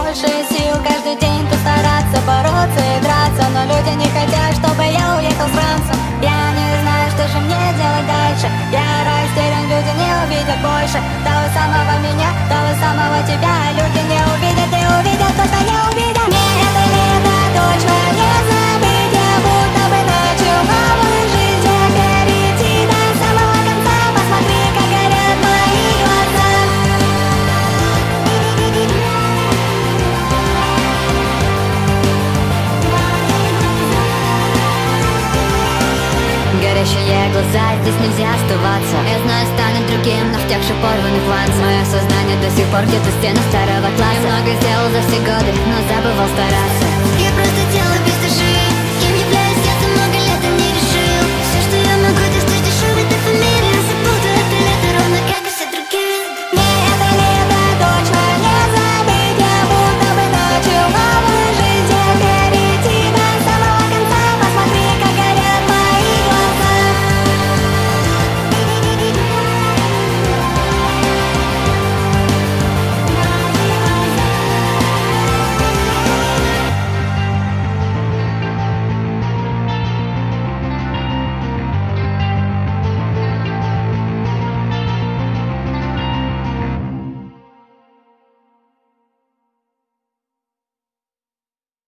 больше сил каждый день тут стараться, бороться и драться. Но люди не хотят, чтобы я уехал с Францем. Я не знаю, что же мне делать дальше. Я растерян, люди не увидят больше того самого меня, того самого тебя. Люди не увидят и увидят то, что не увидят. Мне это лето точно не забыть. Я будто бы начал новую жизнь. Я перейти до самого конца. Посмотри, как горят мои глаза. Горящие глаза, здесь нельзя оставаться. Я знаю, станет другим, но в тех же порванных глазах мое сознание до сих пор где-то в стенах старого класса. Я много сделал за все годы, но забывал стараться.